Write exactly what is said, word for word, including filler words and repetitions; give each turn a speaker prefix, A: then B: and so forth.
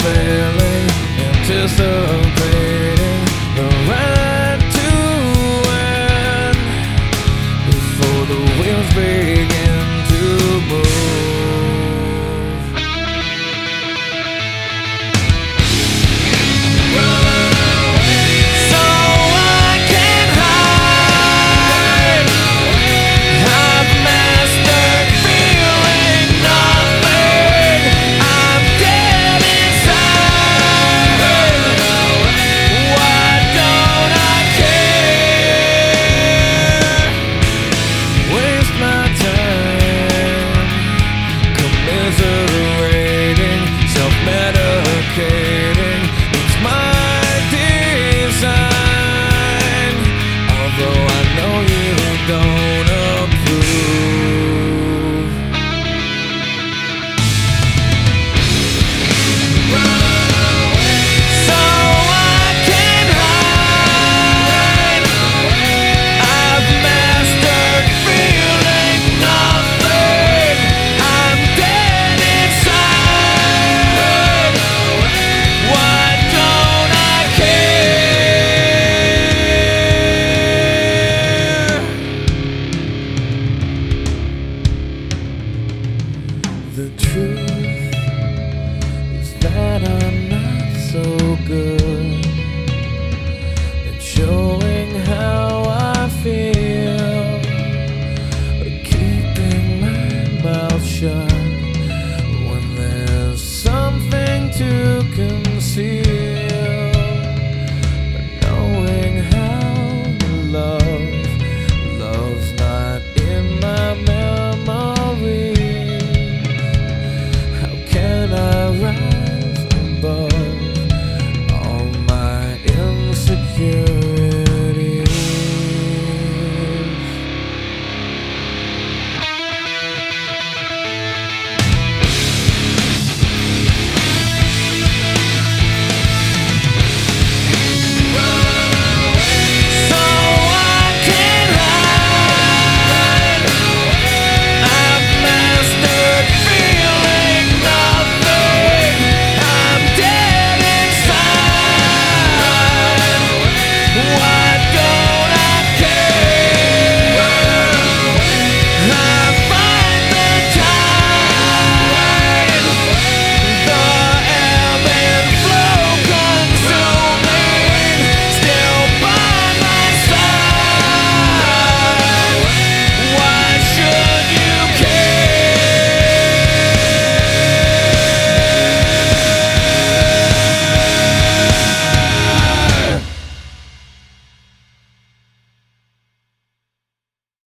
A: failing, anticipating the right to win before the wheels begin to move. So I can hide. I've mastered feeling nothing. I'm dead inside. Why don't I care? Waste my time commiserating, self-medicating. It's my design, although I know you don't approve. So I can hide. I've mastered feeling nothing. I'm dead inside. Why don't I care? The truth is that I'm not so good at showing how I feel, but keeping my mouth shut when there's something to conceal.